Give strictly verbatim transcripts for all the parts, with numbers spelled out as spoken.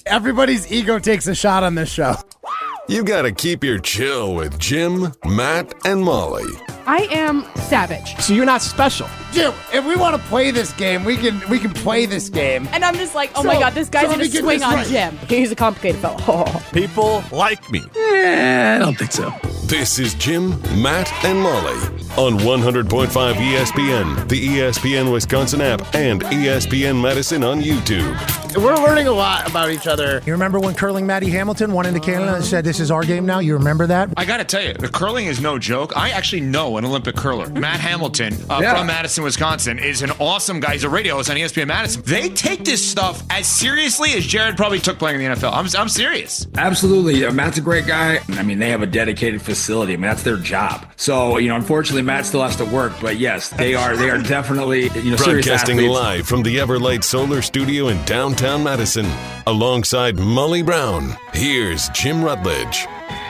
Everybody's ego takes a shot on this show. You gotta keep your chill with Jim, Matt, and Molly. I am savage. So you're not special. Jim, if we want to play this game, we can we can play this game. And I'm just like, oh So- my God, this guy's so let going me to get swing this on right. Jim. He's a complicated fellow. People like me. Eh, I don't think so. This is Jim, Matt, and Molly on one hundred point five E S P N, the E S P N Wisconsin app, and E S P N Madison on YouTube. We're learning a lot about each other. You remember when curling Maddie Hamilton went into Canada and said, this is our game now? You remember that? I got to tell you, the curling is no joke. I actually know an Olympic curler. Matt Hamilton uh, Yeah. from Madison, Wisconsin, is an awesome guy. He's a radio host on E S P N Madison. They take this stuff as seriously as Jared probably took playing in the N F L. I'm, I'm serious. Absolutely. Uh, Matt's a great guy. I mean, they have a dedicated facility. I mean, that's their job. So, you know, unfortunately, Matt still has to work. But yes, they are they are definitely, you know, serious Broadcasting athletes. live from the Everlight Solar Studio in downtown Madison, alongside Molly Brown. Here's Jim Rutledge.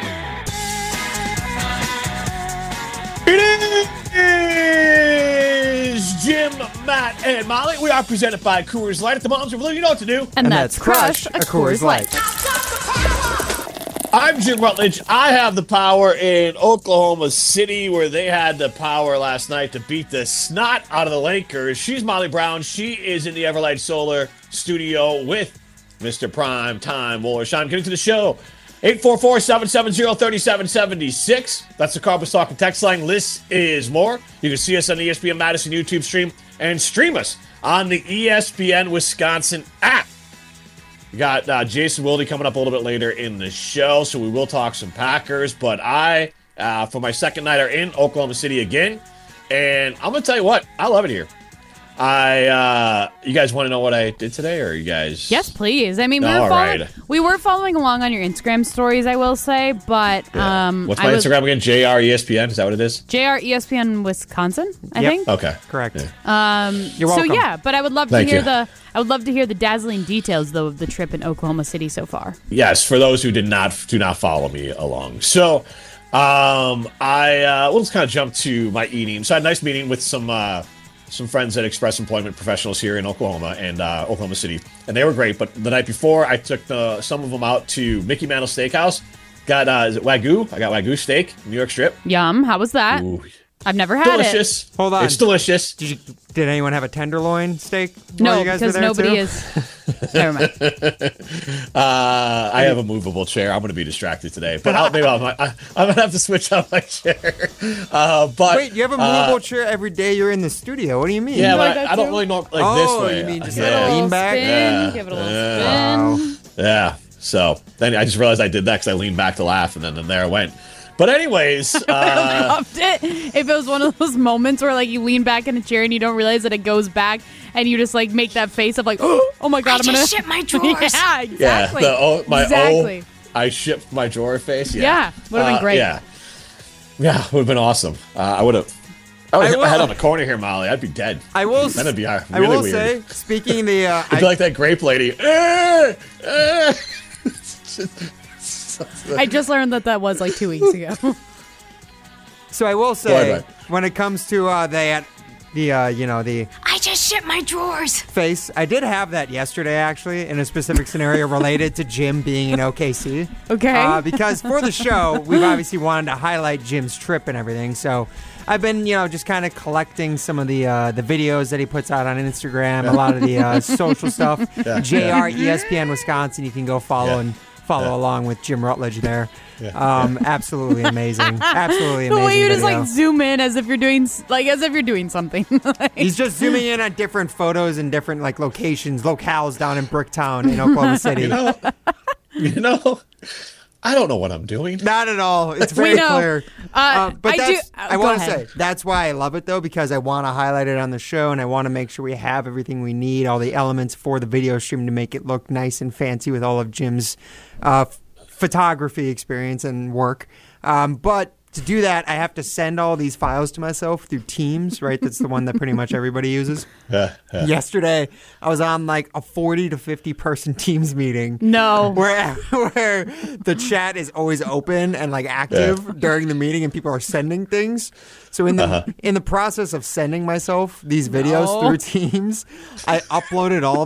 It is Jim, Matt, and Molly. We are presented by Coors Light. At the moms, you know what to do. And, that's Crush, a Coors Light. I'm Jim Rutledge. I have the power in Oklahoma City, where they had the power last night to beat the snot out of the Lakers. She's Molly Brown. She is in the Everlight Solar Studio with Mister Prime Time Wollersheim. Getting to the show. eight four four, seven seven zero, three seven seven six. That's the Carbon Talk and text line. This is more. You can see us on the E S P N Madison YouTube stream and stream us on the E S P N Wisconsin app. We got uh, Jason Wilde coming up a little bit later in the show, so we will talk some Packers. But I, uh, for my second night, are in Oklahoma City again. And I'm going to tell you what, I love it here. I, uh, you guys want to know what I did today, or you guys? Yes, please. I mean, we were, All following, right. we were following along on your Instagram stories, I will say, but Yeah. um, What's I my was, Instagram again? J R E S P N? Is that what it is? J R E S P N Wisconsin, I Yep. think. Okay. Correct. Yeah. Um, You're so welcome. yeah, but I would love Thank to hear you. the I would love to hear the dazzling details though of the trip in Oklahoma City so far. Yes, for those who did not do not follow me along. So, um, I uh, we'll just kind of jump to my eating. So I had a nice meeting with some uh, some friends at Express Employment Professionals here in Oklahoma and uh, Oklahoma City, and they were great. But the night before, I took the, some of them out to Mickey Mantle Steakhouse. Got uh, is it Wagyu? I got Wagyu steak, New York strip. Yum! How was that? Ooh, I've never had it. delicious. Hold on. It's delicious. Did you? Did anyone have a tenderloin steak? while No, you guys were because there, nobody too? is. Never mind. Uh, I have a movable chair. I'm going to be distracted today, but I'll, maybe I'll, I, I'm going to have to switch out my chair. Uh, but Wait, you have a uh, movable chair every day you're in the studio. What do you mean? Yeah, like but I, that I don't too? really know like Oh, this way. you mean just Give it a yeah. little Lean back? spin. Yeah. Give it a little Yeah. spin. Yeah. So then I just realized I did that because I leaned back to laugh, and then, then there I went. But anyways, I uh, loved it. If it was one of those moments where like you lean back in a chair and you don't realize that it goes back, and you just like make that face of like, oh my god, I I'm gonna just shit my drawers. yeah, yeah, exactly. the, oh, my exactly. oh, I shipped my drawer face. Yeah, Yeah, would've been Uh, great. Yeah, yeah, would have been awesome. Uh, I would have. I would I have hit my will- head on the corner here, Molly. I'd be dead. I will. That'd be uh, I really will weird. say, speaking the, uh, I'd be I, like that grape lady. Eh, eh. I just learned that that was like two weeks ago. so I will ahead, say, Mike. when it comes to uh, the, the, uh, you know, the I just shit my drawers. face, I did have that yesterday actually in a specific scenario related to Jim being in O K C. Okay. Uh, because for the show, we've obviously wanted to highlight Jim's trip and everything. So I've been, you know, just kind of collecting some of the uh, the videos that he puts out on Instagram, a lot of the uh, social stuff. Yeah, J R E S P N Wisconsin. You can go follow Yeah. and follow Yeah. along with Jim Rutledge there. Yeah. Um, absolutely amazing. Absolutely The amazing. way you just video. like zoom in as if you're doing s- like as if you're doing something. Like- He's just zooming in on different photos and different like locations, locales down in Bricktown in Oklahoma City. You know, you know, I don't know what I'm doing. Not at all. It's We very know. clear. Uh, but I that's, do- uh, I go want to ahead. say that's why I love it though, because I want to highlight it on the show, and I want to make sure we have everything we need, all the elements for the video stream to make it look nice and fancy with all of Jim's uh, f- photography experience and work. Um, but to do that, I have to send all these files to myself through Teams, right? That's the one that pretty much everybody uses. Yesterday, I was on like a forty to fifty person Teams meeting. No. Where, where the chat is always open and like active during the meeting, and people are sending things. So in the Uh-huh. in the process of sending myself these videos No. through Teams, I uploaded all of them.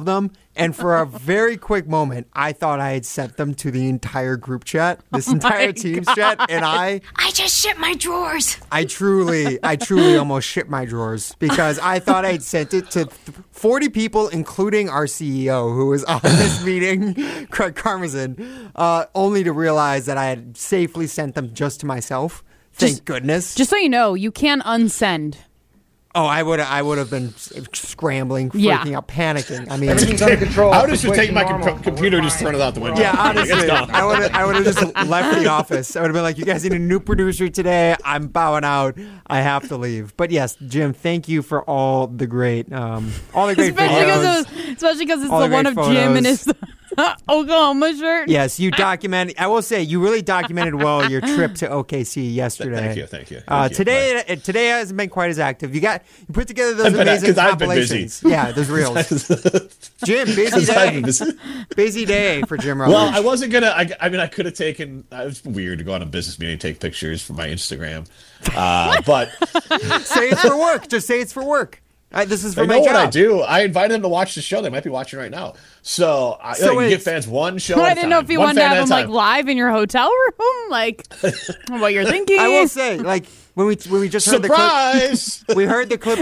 And for a very quick moment, I thought I had sent them to the entire group chat, this Oh entire my Teams God. chat, and I, I just shit my drawers. I truly, I truly almost shit my drawers because I thought I'd sent it to th- forty people, including our C E O, who was on this meeting, Craig Karmazin, uh, only to realize that I had safely sent them just to myself. Thank Just- goodness. Just so you know, you can unsend. Oh, I would I would have been scrambling, freaking Yeah. out, panicking. I mean, Everything's under control. I would have just taken my Situation com- computer and just thrown it out the window. yeah, honestly, It's done. I would I would have just left the office. I would have been like, "You guys need a new producer today. I'm bowing out. I have to leave." But yes, Jim, thank you for all the great, um, all the great Especially because videos. it was, especially because it's All the the one great of Jim and photos. his Oklahoma shirt. Yes, you document. I will say you really documented well your trip to O K C yesterday. Thank you, thank you. Uh, thank you. today, uh, today hasn't been quite as active. You got you put together those I've been- amazing 'cause I've been busy. compilations. Yeah, those reels. Jim, busy I've day. been busy. Busy day for Jim Rutledge. Well, I wasn't gonna. I, I mean, I could have taken. It was weird to go on a business meeting and take pictures for my Instagram, uh, but say it's for work. Just say it's for work. I, this is for they my know job. what I do. I invited them to watch the show. They might be watching right now. So, I, So like, you it's- give fans one show. Well, at I a didn't know time. if you One wanted to fan have at a him like time. live in your hotel room, like what you're thinking. I will say, like when we when we just heard the clip, Surprise! we heard the clip in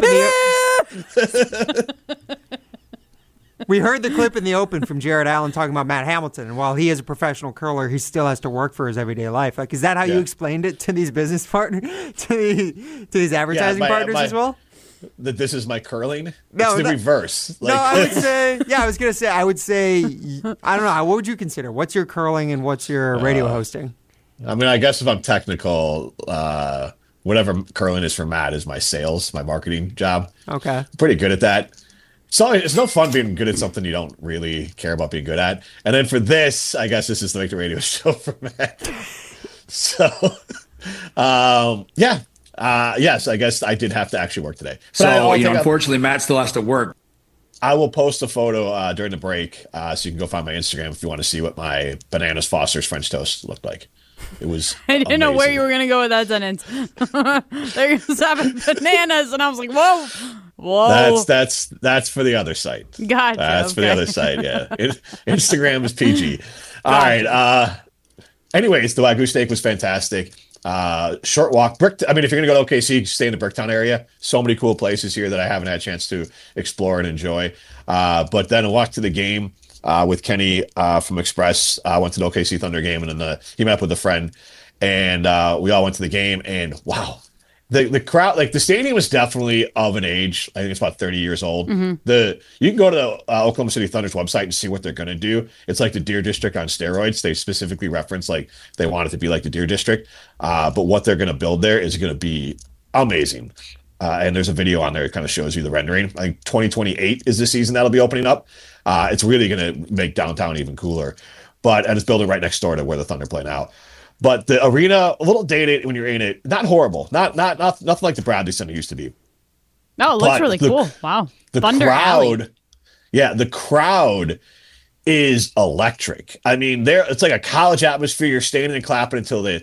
the we heard the clip in the open from Jared Allen talking about Matt Hamilton, and while he is a professional curler, he still has to work for his everyday life. Like, is that how you Yeah. explained it to these business partners, to the, to these advertising my- partners my- as well? That this is my curling. No, it's the that- reverse. Like, No, I would say, yeah, I was gonna say, I would say, I don't know. What would you consider? What's your curling and what's your radio hosting? I mean, I guess if I'm technical, uh, whatever curling is for Matt is my sales, my marketing job. Okay. Pretty good at that. So it's no fun being good at something you don't really care about being good at. And then for this, I guess this is the Make the Radio show for Matt. So, um, yeah. Uh, yes, I guess I did have to actually work today. But I- So, I'll you know, take a- unfortunately, Matt still has to work. I will post a photo uh, during the break, uh, so you can go find my Instagram if you want to see what my Bananas Foster's French toast looked like. It was. I didn't know where amazing. you were gonna go with that sentence. They're just having bananas, and I was like, "Whoa, whoa!" That's that's that's for the other site. Gotcha, That's for the okay. other site. Yeah, In- Instagram is P G. All right. Uh, anyways, the Wagyu steak was fantastic. Uh, short walk. Brick. I mean, if you're gonna go to O K C, stay in the Bricktown area. So many cool places here that I haven't had a chance to explore and enjoy. Uh, but then a walk to the game uh, with Kenny uh, from Express. I uh, went to the O K C Thunder game, and then the, he met up with a friend, and uh, we all went to the game. And wow. The the crowd, like the stadium is definitely of an age. I think it's about thirty years old. Mm-hmm. The you can go to the uh, Oklahoma City Thunder's website and see what they're going to do. It's like the Deer District on steroids. They specifically reference like they want it to be like the Deer District, uh, but what they're going to build there is going to be amazing. Uh, and there's a video on there that kind of shows you the rendering. I think twenty twenty-eight is the season that'll be opening up. Uh, it's really going to make downtown even cooler. But and it's building right next door to where the Thunder play now. But the arena, a little dated when you're in it. Not horrible. Not not not nothing like the Bradley Center used to be. Oh, it looks But really the- cool. Wow, The Thunder crowd, Alley. yeah, the crowd is electric. I mean, there it's like a college atmosphere. You're standing and clapping until they,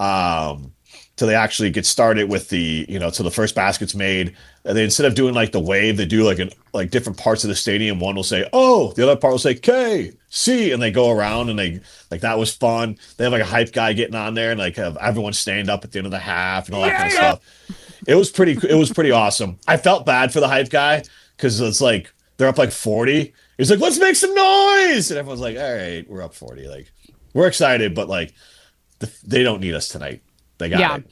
um, till they actually get started with the, you know, till the first basket's made. And they instead of doing like the wave, they do like an like different parts of the stadium. One will say "Oh," the other part will say "K." See, and they go around and they like that was fun. They have like a hype guy getting on there and like have everyone stand up at the end of the half and all that kind of stuff. It was pretty. It was pretty awesome. I felt bad for the hype guy because it's like they're up like forty. He's like, "Let's make some noise," and everyone's like, "All right, we're up forty. Like, we're excited, but like, the, they don't need us tonight. They got Yeah. it."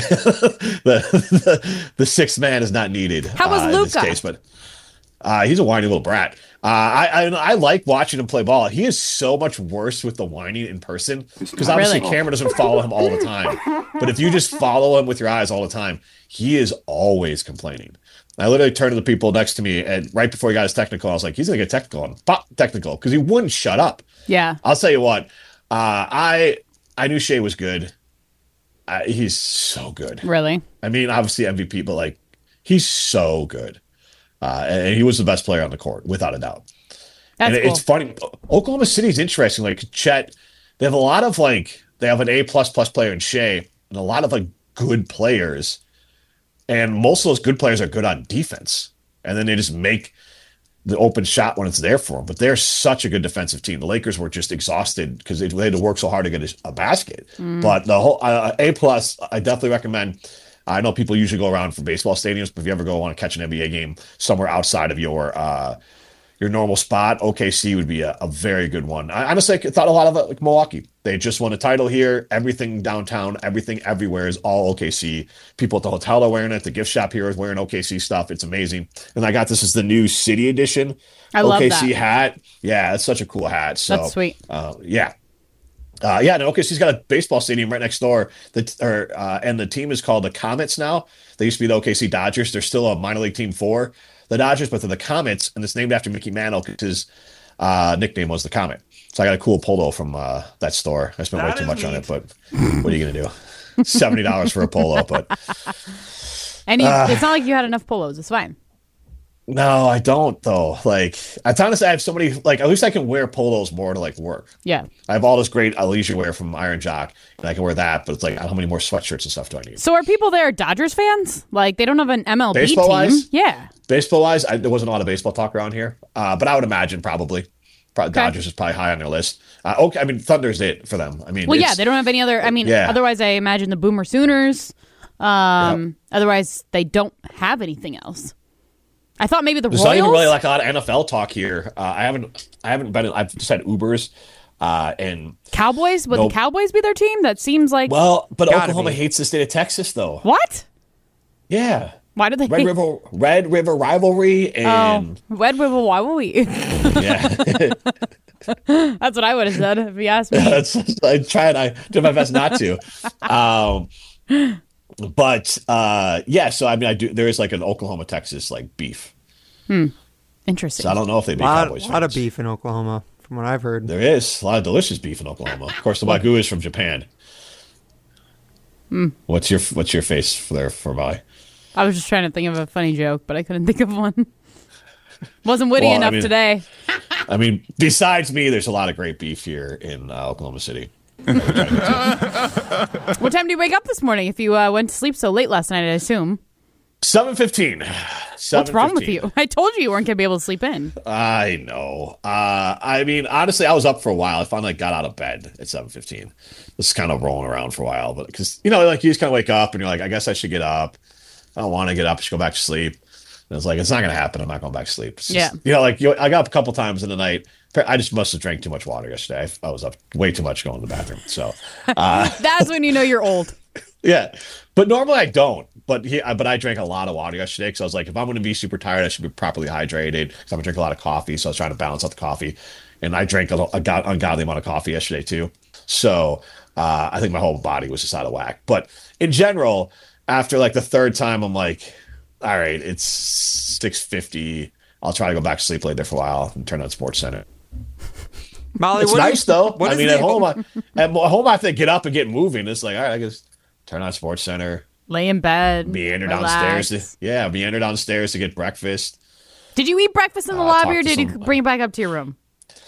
the, the the sixth man is not needed. How was uh, in this Luka? case, but uh, he's a whiny little brat. Uh, I, I I like watching him play ball. He is so much worse with the whining in person because obviously Really? camera doesn't follow him all the time. But if you just follow him with your eyes all the time, he is always complaining. I literally turned to the people next to me, and right before he got his technical, I was like, "He's gonna get technical and pop technical," because he wouldn't shut up. Yeah. I'll tell you what, uh, I I knew Shea was good. Uh, he's so good. Really? I mean, obviously M V P, but like he's so good. Uh, and he was the best player on the court, without a doubt. That's and cool. it's funny. Oklahoma City's interesting. Like Chet, they have a lot of like they have an A plus plus player in Shea, and a lot of like good players. And most of those good players are good on defense. And then they just make the open shot when it's there for them. But they're such a good defensive team. The Lakers were just exhausted because they, they had to work so hard to get a, a basket. Mm. But the whole uh, A plus, I definitely recommend. I know people usually go around for baseball stadiums, but if you ever go want to catch an N B A game somewhere outside of your uh, your normal spot, O K C would be a, a very good one. I honestly thought a lot of it like Milwaukee. They just won a title here. Everything downtown, everything everywhere is all O K C. People at the hotel are wearing it. The gift shop here is wearing O K C stuff. It's amazing. And I got this is the new City Edition I love O K C that. hat. Yeah, it's such a cool hat. So That's sweet. Uh, yeah. Uh, yeah, and O K C's got a baseball stadium right next door. That, or, uh, and the team is called the Comets now. They used to be the O K C Dodgers. They're still a minor league team for the Dodgers, but they're the Comets, and it's named after Mickey Mantle because his uh, nickname was the Comet. So I got a cool polo from uh, that store. I spent That way too is much on neat. it, but what are you going to do? seventy dollars for a polo, but And you, Uh, it's not like you had enough polos. It's fine. no, I don't, though. Like, I honestly, I have so many, like, at least I can wear polos more to, like, work. Yeah. I have all this great uh, leisure wear from Iron Jock, and I can wear that, but it's like, how many more sweatshirts and stuff do I need? So are people there Dodgers fans? Like they don't have an M L B team? Baseball-wise? Yeah. Baseball-wise, I, there wasn't a lot of baseball talk around here, uh, but I would imagine probably. Probably Okay. Dodgers is probably high on their list. Uh, okay, I mean, Thunder's it for them. I mean, Well, yeah, it's- they don't have any other. I mean, Yeah. otherwise, I imagine the Boomer Sooners. Um, Otherwise, they don't have anything else. I thought maybe the There's Royals. not even really like a lot of N F L talk here. Uh, I haven't, I haven't been. I've just had Ubers, uh, and Cowboys. Would Nope. the Cowboys be their team? That seems like well, but Gotta Oklahoma be. hates the state of Texas, though. what? Yeah, Why do they? Red hate- River, Red River rivalry, Oh, and Red River. Why will we? yeah, That's what I would have said if you asked me. that's, I tried. I did my best not to. Um, but uh, yeah, so I mean, I do. There is like an Oklahoma Texas like beef. Interesting. So I don't know if they'd be A lot, Cowboys lot of fans. beef in Oklahoma, from what I've heard. There is a lot of delicious beef in Oklahoma. Of course, the Wagyu is from Japan. What's your What's your face there for my? I was just trying to think of a funny joke, but I couldn't think of one. Wasn't witty Well, I enough mean- today. I mean, besides me, there's a lot of great beef here in uh, Oklahoma City. What time do you wake up this morning? If you uh, went to sleep so late last night, I assume. seven fifteen. What's wrong with you? I told you you weren't gonna be able to sleep in. I know. Uh, I mean, honestly, I was up for a while. I finally got out of bed at seven fifteen. Just kind of rolling around for a while, but because you know, like you just kind of wake up and you're like, I guess I should get up. I don't want to get up. I should go back to sleep. And it's like, it's not going to happen. I'm not going back to sleep. It's just- Yeah. You know, like you, I got up a couple times in the night. I just must have drank too much water yesterday. I, I was up way too much going to the bathroom. So, uh, That's when you know you're old. yeah. But normally I don't. But he, but I drank a lot of water yesterday because I was like, if I'm going to be super tired, I should be properly hydrated. Because I'm going to drink a lot of coffee. So I was trying to balance out the coffee. And I drank a, a god, ungodly amount of coffee yesterday too. So uh, I think my whole body was just out of whack. But in general, after like the third time, I'm like, all right, it's six fifty. I'll try to go back to sleep later for a while and turn on Sports Center. Molly, It's what nice is- though. what I is mean, the- at home, I, at home I have to get up and get moving. It's like, all right, I guess turn on Sports Center, Lay in bed. meander relax. downstairs. To, yeah, meander downstairs to get breakfast. Did you eat breakfast in the Uh, lobby talk or to did you some- bring it back up to your room?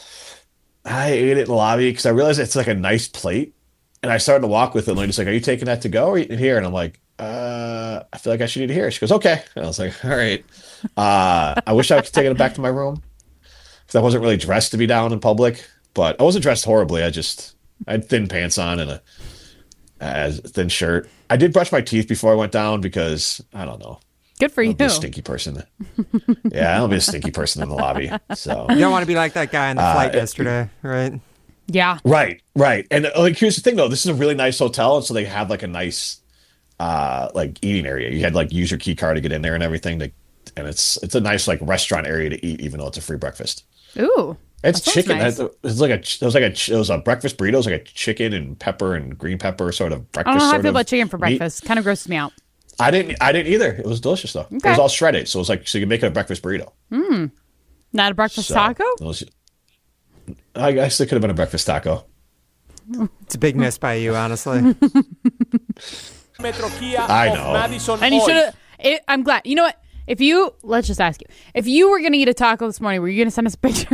I ate it in the lobby because I realized it's like a nice plate, and I started to walk with it. And Lady's like, "Are you taking that to go or eating it here?" And I'm like, "Uh, I feel like I should eat it here." She goes, "Okay." And I was like, "All right." Uh, I wish I could take it back to my room because I wasn't really dressed to be down in public, but I wasn't dressed horribly. I just I had thin pants on and a, a thin shirt. I did brush my teeth before I went down because I don't know. Good for I'll you. be a stinky person. Yeah, I'll be a stinky person in the lobby. So You don't want to be like that guy on the Uh, flight it- yesterday, right? Yeah. Right, right. And uh, like here's the thing though, this is a really nice hotel, and so they have like a nice uh like eating area. You had like use your key card to get in there and everything. To, and it's it's a nice like restaurant area to eat, even though it's a free breakfast. Ooh. It's that sounds chicken. nice. It's like a it was like a it was a breakfast burrito. It was like a chicken and pepper and green pepper sort of I breakfast. don't know how I sort feel of about chicken for meat. breakfast. Kind of grosses me out. I didn't I didn't either. It was delicious though. It Okay. was all shredded, so it was like so you can make it a breakfast burrito. Not a breakfast So, taco? it was- I guess it could have been a breakfast taco. It's a big miss by you, honestly. I know. And you should have. I'm glad. You know what? If you, let's just ask you, if you were going to eat a taco this morning, were you going to send us a picture?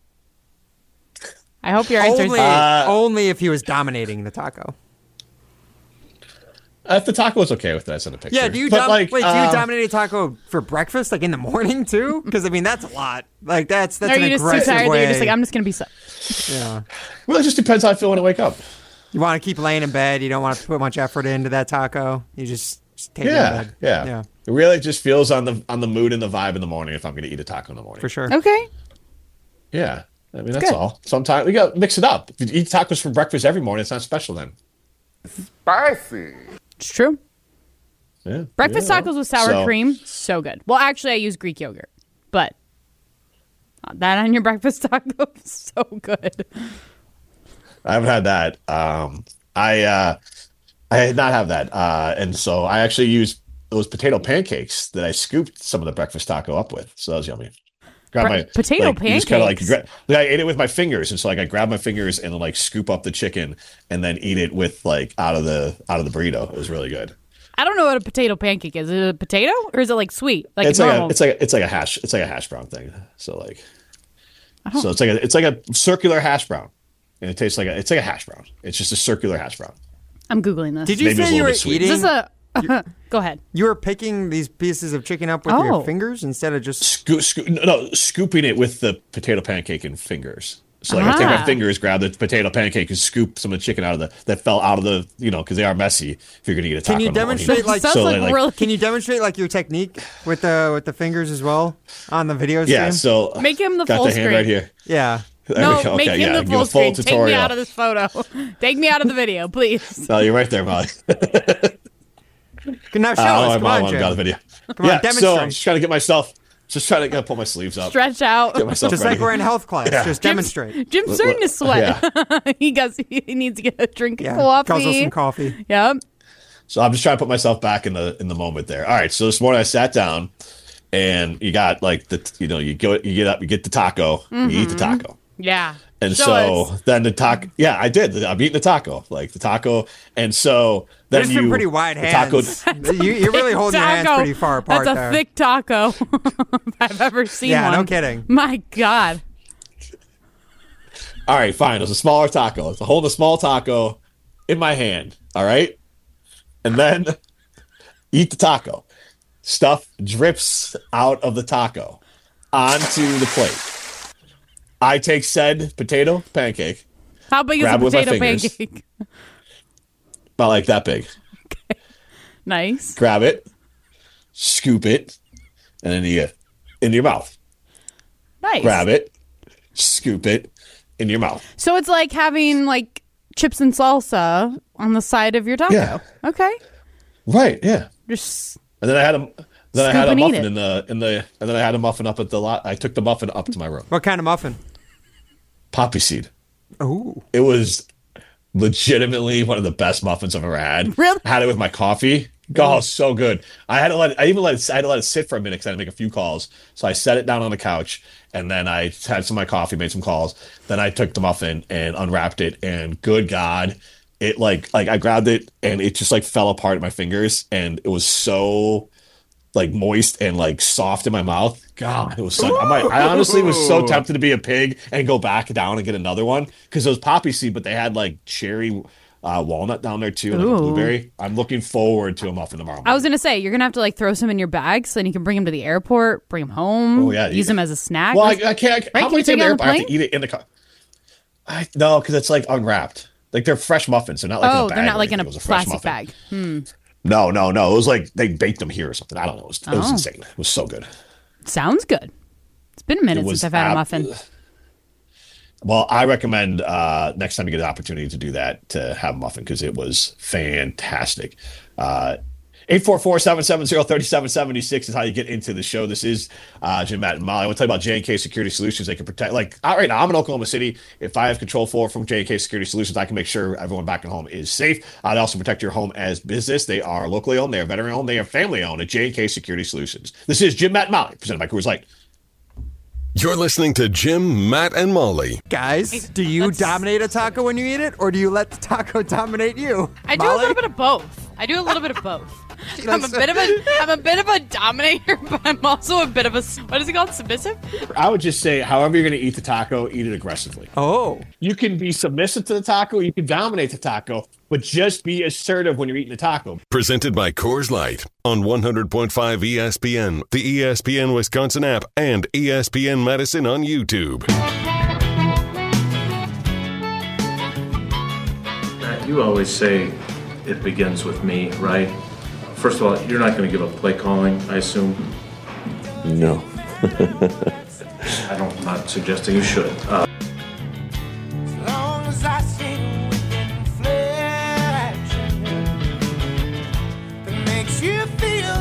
I hope your answer is only, Uh, only if he was dominating the taco. If the taco was okay with it, I sent a picture. Yeah, do you but dom- like, wait? Do uh, you dominate a taco for breakfast, like in the morning too? Because I mean, that's a lot. Like that's that's Are an you just too aggressive tired way. that you're just like, I'm just gonna be so. yeah. Well, it just depends how I feel when I wake up. You want to keep laying in bed. You don't want to put much effort into that taco. You just, just take it Yeah, in bed. yeah, yeah, It really just feels on the on the mood and the vibe in the morning if I'm going to eat a taco in the morning. for sure. Okay. Yeah, I mean that's Good. all. Sometimes we got to mix it up. If you eat tacos for breakfast every morning, it's not special then. Spicy. It's true. Yeah, Breakfast yeah. tacos with sour So- cream, so good. Well, actually, I use Greek yogurt, but not that on your breakfast taco, so good. I haven't had that. Um, I uh, I did not have that, uh, and so I actually used those potato pancakes that I scooped some of the breakfast taco up with. So that was yummy. Grab Bre- my potato like, you just kinda, like, pancakes? gra- like, I ate it with my fingers, and so like I grab my fingers and then like scoop up the chicken and then eat it with like out of the out of the burrito. It was really good. I don't know what a potato pancake is. Is it a potato or is it like sweet, like it's like normal? a, it's like a, it's like a hash it's like a hash brown thing. So like so it's like a it's like a circular hash brown, and it tastes like a it's like a hash brown. It's just a circular hash brown. I'm googling this. Did you Maybe it was say a you little were bit sweet. eating? Is this a? Go ahead. You were picking these pieces of chicken up with Oh. your fingers instead of just. Sco- sco- no, scooping it with the potato pancake and fingers. So like I take Ah. my fingers, grab the potato pancake, and scoop some of the chicken out of the that fell out of the you know because they are messy. If you're gonna eat a taco, Can you in the morning. demonstrate like? Sounds so like, like- really. Can you demonstrate like your technique with the with the fingers as well on the video stream? Yeah, so Make him the got full the hand screen. right here. Yeah. There No, we go. make Okay, him yeah, the give a full screen. Take me tutorial. out of this photo. Take me out of the video, please. Oh, you're right there, Molly. Now show Uh, us. I Come want on, to got the Jim. video. Come on, yeah, so demonstrate. I'm just trying to get myself, just trying to gotta pull my sleeves up. Stretch out. Get myself Just ready. like we're in health class. Yeah. Just demonstrate. Jim's starting to sweat. he goes. He needs to get a drink of Yeah. coffee. Guzzle some coffee. Yep. So I'm just trying to put myself back in the in the moment there. All right, so this morning I sat down, and you got like the you know you go you get up you get the taco you eat the taco. Yeah. And Show so us. then the taco, yeah, I did. I'm eating the taco, like the taco, and so then There's you some pretty wide the taco- hands. you, you're really holding your hands Taco. pretty far apart That's a there. thick taco if I've ever seen Yeah, one. no kidding. My God. All right, fine. It was a smaller taco. So hold a small taco in my hand. All right, and then eat the taco. Stuff drips out of the taco onto the plate. I take said potato pancake, How big is a Grab with my potato fingers. pancake? about like that big. Nice. Grab it, scoop it, and then you get into your mouth. Nice. Grab it, scoop it in your mouth. So it's like having like chips and salsa on the side of your taco. Yeah. Okay. Right? Yeah. Just And then I had a then I had Scoop a and eat muffin it. in the in the and then I had a muffin up at the lot. I took the muffin up to my room. What kind of muffin? Poppy seed. Ooh. It was legitimately one of the best muffins I've ever had. Really? I had it with my coffee. Oh, so good. I had to let it, I even let it, I had to let it sit for a minute because I had to make a few calls. So I set it down on the couch, and then I had some of my coffee, made some calls. Then I took the muffin and unwrapped it, and good God, it like like I grabbed it and it just like fell apart in my fingers, and it was so like moist and like soft in my mouth. God, it was so. I, might, I honestly was so tempted to be a pig and go back down and get another one because it was poppy seed, but they had like cherry. Uh, walnut down there too, and like a Ooh. blueberry. I'm looking forward to a muffin tomorrow. I was gonna say you're gonna have to like throw some in your bag so then you can bring them to the airport, bring them home. Oh, yeah, use you- them as a snack. Well, I, I can't. Right, How can you many take times it on the I have to plane? eat it in the car? I, no, because it's like unwrapped. Like they're fresh muffins. They're not like in oh, a bag they're not or like in a anything. It was fresh plastic muffin. bag. Hmm. No, no, no. It was like they baked them here or something. I don't know. It was, it was Oh. insane. It was so good. Sounds good. It's been a minute It was since I've had a ab- muffin. Well, I recommend uh, next time you get an opportunity to do that to have a muffin because it was fantastic. Uh, eight four four, seven seven zero, three seven seven six is how you get into the show. This is uh, Jim, Matt, and Molly. I want to tell you about J and K Security Solutions. They can protect, like, all right now, I'm in Oklahoma City. If I have control for from J and K Security Solutions, I can make sure everyone back at home is safe. I'd also protect your home as business. They are locally owned. They are veteran owned. They are family owned at J and K Security Solutions. This is Jim, Matt, and Molly, presented by Coors Light. You're listening to Jim, Matt, and Molly. Guys, do you let's- dominate a taco when you eat it, or do you let the taco dominate you? I do a Molly? little bit of both. I do a little bit of both. I'm a bit of a I'm a bit of a dominator, but I'm also a bit of a what is it called? Submissive? I would just say, however you're going to eat the taco, eat it aggressively. Oh. You can be submissive to the taco, you can dominate the taco, but just be assertive when you're eating the taco. Presented by Coors Light on one hundred point five E S P N, the E S P N Wisconsin app, and E S P N Madison on YouTube. Matt, you always say it begins with me, right? First of all, you're not going to give up play calling, I assume? No. I don't, I'm not suggesting you should. Uh, As long as I sing within flesh, that makes you feel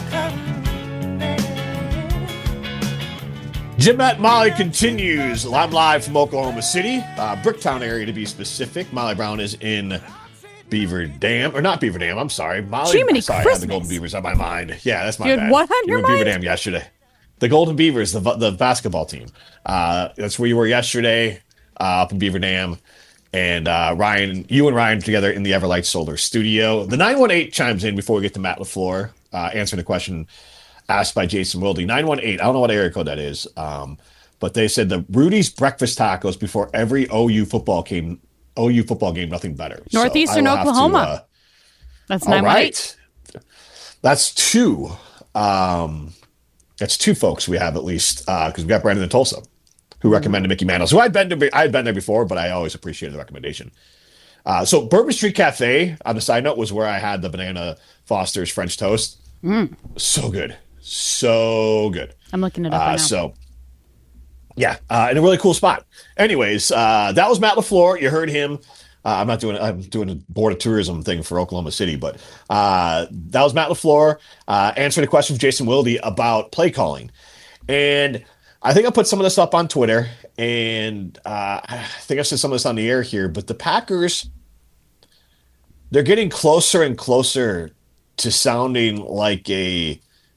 like Jim, Matt, Molly continues. I'm live from Oklahoma City, uh, Bricktown area to be specific. Molly Brown is in Beaver Dam, or not Beaver Dam, I'm sorry. Molly, Jiminy sorry, I Christmas. had the Golden Beavers on my mind. Yeah, that's my You had bad. what on you your were in Beaver mind? Dam yesterday. The Golden Beavers, the the basketball team. Uh, that's where you were yesterday, uh, up in Beaver Dam. And uh, Ryan, you and Ryan together in the Everlight Solar studio. The nine one eight chimes in before we get to Matt LaFleur, uh, answering the question asked by Jason Wilde. nine one eight, I don't know what area code that is, um, but they said the Rudy's breakfast tacos before every O U football game. O U football game, nothing better. Northeastern So I will have to, Oklahoma. uh, That's all nine one eight. right. That's two. Um, that's two folks we have at least, because we got Brandon in Tulsa, who recommended Mickey Mantle. So I'd been to, I had been there before, but I always appreciated the recommendation. Uh, so Bourbon Street Cafe, on the side note, was where I had the Banana Foster's French toast. Mm. So good. So good. I'm looking it up Uh, right now. so, yeah, uh, in a really cool spot. Anyways, uh, that was Matt LaFleur. You heard him. Uh, I'm not doing. I'm doing a board of tourism thing for Oklahoma City, but uh, that was Matt LaFleur uh, answering a question from Jason Wilde about play calling, and I think I put some of this up on Twitter, and uh, I think I said some of this on the air here. But the Packers, they're getting closer and closer to sounding like a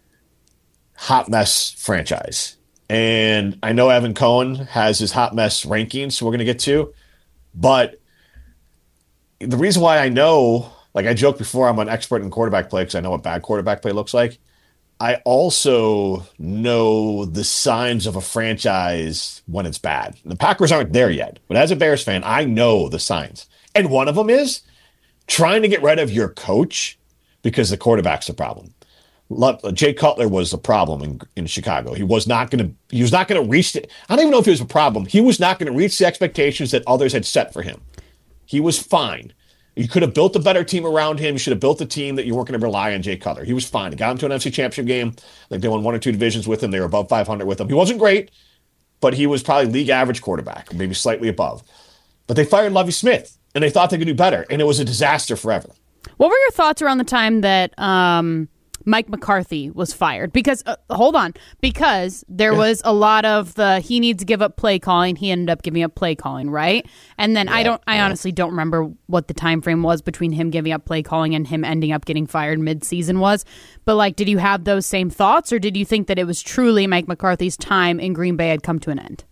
hot mess franchise. And I know Evan Cohen has his hot mess rankings, so we're going to get to. But the reason why I know, like I joked before, I'm an expert in quarterback play because I know what bad quarterback play looks like. I also know the signs of a franchise when it's bad. The Packers aren't there yet. But as a Bears fan, I know the signs. And one of them is trying to get rid of your coach because the quarterback's the problem. Jay Cutler was the problem in, in Chicago. He was not going to. He was not going to reach. The, I don't even know if it was a problem. He was not going to reach the expectations that others had set for him. He was fine. You could have built a better team around him. You should have built a team that you weren't going to rely on Jay Cutler. He was fine. He got him to an N F C Championship game. Like they won one or two divisions with him. They were above five hundred with him. He wasn't great, but he was probably league average quarterback, maybe slightly above. But they fired Lovie Smith, and they thought they could do better, and it was a disaster forever. What were your thoughts around the time that um, Mike McCarthy was fired? Because, uh, hold on, because there yeah. was a lot of the, he needs to give up play calling. He ended up giving up play calling, right? And then yeah, I don't, I yeah. honestly don't remember what the time frame was between him giving up play calling and him ending up getting fired mid-season was. But, like, did you have those same thoughts, or did you think that it was truly Mike McCarthy's time in Green Bay had come to an end?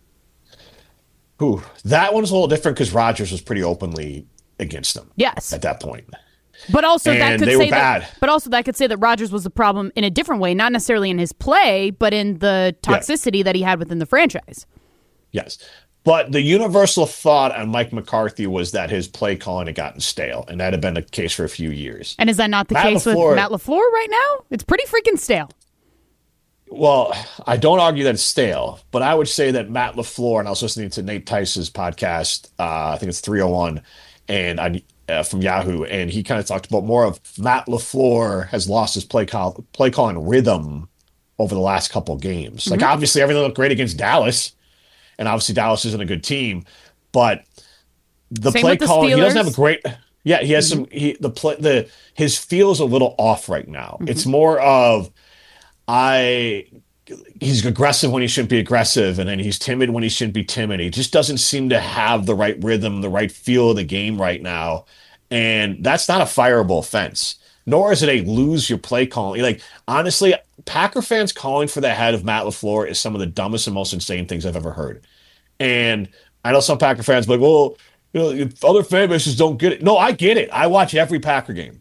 Ooh, that one was a little different because Rodgers was pretty openly against them. Yes. At that point. But also and that could they say were bad. that, but also that could say that Rodgers was the problem in a different way, not necessarily in his play, but in the toxicity yeah. that he had within the franchise. Yes. But the universal thought on Mike McCarthy was that his play calling had gotten stale, and that had been the case for a few years. And is that not the Matt case LaFleur, with Matt LaFleur right now? It's pretty freaking stale. Well, I don't argue that it's stale, but I would say that Matt LaFleur, and I was listening to Nate Tice's podcast, uh, I think it's three oh one, and I Uh, from Yahoo, and he kind of talked about more of Matt LaFleur has lost his play call, play calling rhythm over the last couple of games. Mm-hmm. Like, obviously, everything looked great against Dallas, and obviously Dallas isn't a good team, but the Same play with the calling, he Steelers. doesn't have a great. Yeah, he has mm-hmm. some. He the play the his feel is a little off right now. Mm-hmm. It's more of I. He's aggressive when he shouldn't be aggressive, and then he's timid when he shouldn't be timid. He just doesn't seem to have the right rhythm, the right feel of the game right now. And that's not a fireable offense, nor is it a lose your play calling. Like, honestly, Packer fans calling for the head of Matt LaFleur is some of the dumbest and most insane things I've ever heard. And I know some Packer fans are like, well, you know, other fan bases don't get it. No, I get it. I watch every Packer game.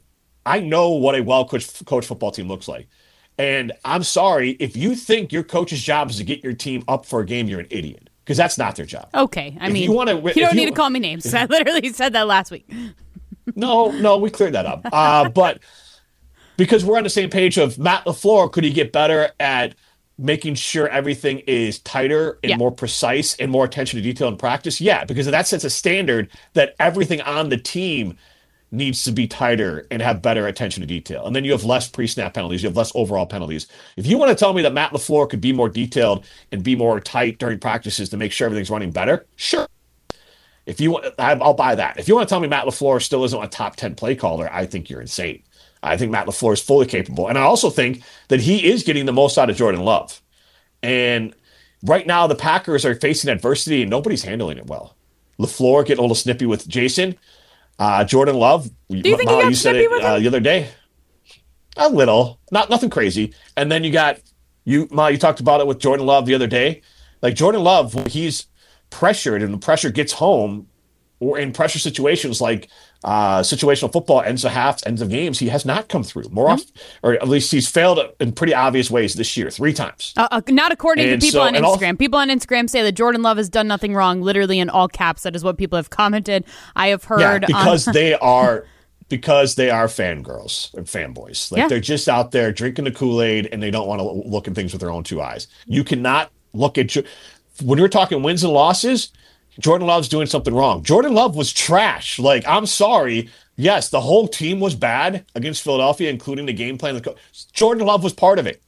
I know what a well-coached coach football team looks like. And I'm sorry, if you think your coach's job is to get your team up for a game, you're an idiot. Because that's not their job. Okay. I if mean, you, wanna, you don't you, need to call me names. I literally said that last week. No, no, we cleared that up. Uh, but because we're on the same page of Matt LaFleur, could he get better at making sure everything is tighter and yeah. more precise and more attention to detail in practice? Yeah, because that sets a standard that everything on the team needs to be tighter and have better attention to detail. And then you have less pre-snap penalties. You have less overall penalties. If you want to tell me that Matt LaFleur could be more detailed and be more tight during practices to make sure everything's running better, sure. If you want, I'll buy that. If you want to tell me Matt LaFleur still isn't a top ten play caller, I think you're insane. I think Matt LaFleur is fully capable. And I also think that he is getting the most out of Jordan Love. And right now, the Packers are facing adversity, and nobody's handling it well. LaFleur getting a little snippy with Jason. Uh, Jordan Love. Do you think Molly, he got you said snippy it with uh, him? the other day. A little. Not Nothing crazy. And then you got, you, Ma, you talked about it with Jordan Love the other day. Like Jordan Love, when he's pressured and the pressure gets home, or in pressure situations like uh, situational football, ends of halves, ends of games, he has not come through more mm-hmm. often, or at least he's failed in pretty obvious ways this year, three times. Uh, uh, not according and to people so, on Instagram. All, people on Instagram say that Jordan Love has done nothing wrong, literally in all caps. That is what people have commented. I have heard yeah, because on- they are because they are fangirls and fanboys. Like yeah. they're just out there drinking the Kool-Aid and they don't want to look at things with their own two eyes. You cannot look at when you're talking wins and losses. Jordan Love's doing something wrong. Jordan Love was trash. Like, I'm sorry. Yes, the whole team was bad against Philadelphia, including the game plan. Jordan Love was part of it.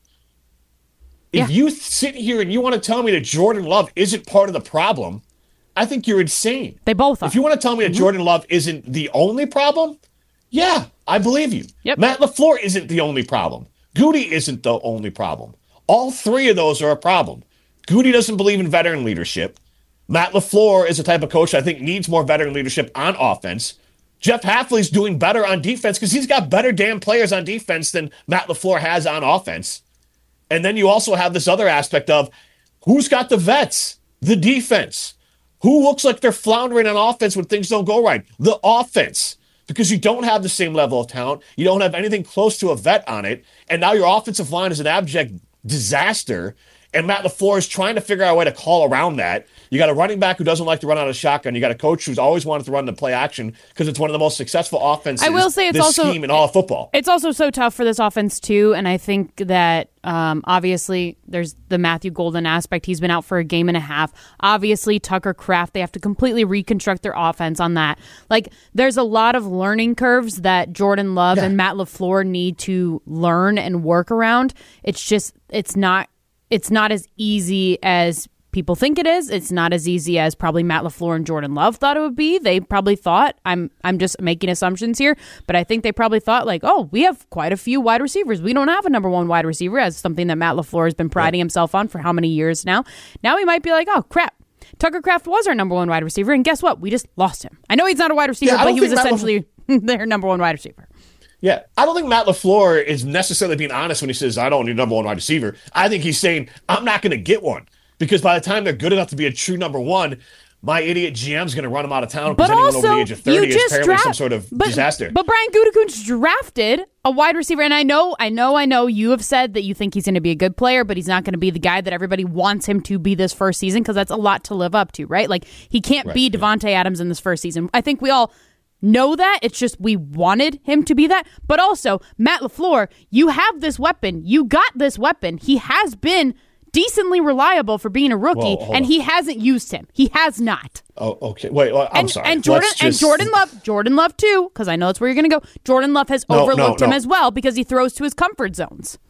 If yeah. you sit here and you want to tell me that Jordan Love isn't part of the problem, I think you're insane. They both are. If you want to tell me that mm-hmm. Jordan Love isn't the only problem, yeah, I believe you. Yep. Matt LaFleur isn't the only problem. Goody isn't the only problem. All three of those are a problem. Goody doesn't believe in veteran leadership. Matt LaFleur is the type of coach I think needs more veteran leadership on offense. Jeff Hafley's doing better on defense because he's got better damn players on defense than Matt LaFleur has on offense. And then you also have this other aspect of who's got the vets, the defense. Who looks like they're floundering on offense when things don't go right? The offense. Because you don't have the same level of talent. You don't have anything close to a vet on it. And now your offensive line is an abject disaster. And Matt LaFleur is trying to figure out a way to call around that. You got a running back who doesn't like to run out of shotgun. You got a coach who's always wanted to run the play action because it's one of the most successful offenses. I will say it's this also scheme in all of football. It's also so tough for this offense too, and I think that um, obviously there's the Matthew Golden aspect. He's been out for a game and a half. Obviously Tucker Kraft, they have to completely reconstruct their offense on that. Like there's a lot of learning curves that Jordan Love yeah. and Matt LaFleur need to learn and work around. It's just it's not it's not as easy as people think it is. It's not as easy as probably Matt LaFleur and Jordan Love thought it would be. They probably thought, I'm I'm just making assumptions here, but I think they probably thought like, oh, we have quite a few wide receivers. We don't have a number one wide receiver, as something that Matt LaFleur has been priding himself on for how many years now. Now he might be like, oh, crap. Tucker Kraft was our number one wide receiver, and guess what? We just lost him. I know he's not a wide receiver, yeah, but he was Matt essentially LaFleur- their number one wide receiver. Yeah, I don't think Matt LaFleur is necessarily being honest when he says, I don't need a number one wide receiver. I think he's saying, I'm not going to get one. Because by the time they're good enough to be a true number one, my idiot G M's going to run them out of town because anyone over the age of thirty is apparently draft, some sort of but, disaster. But Brian Gutekunst drafted a wide receiver, and I know, I know, I know you have said that you think he's going to be a good player, but he's not going to be the guy that everybody wants him to be this first season because that's a lot to live up to, right? Like, he can't right, be Devontae yeah. Adams in this first season. I think we all know that. It's just we wanted him to be that. But also, Matt LaFleur, you have this weapon. You got this weapon. He has been decently reliable for being a rookie, Whoa, and on. he hasn't used him. He has not. Oh, okay. Wait, well, I'm and, sorry. And Jordan just... and Jordan Love, Jordan Love too, because I know that's where you're going to go. Jordan Love has no, overlooked no, him no. as well because he throws to his comfort zones.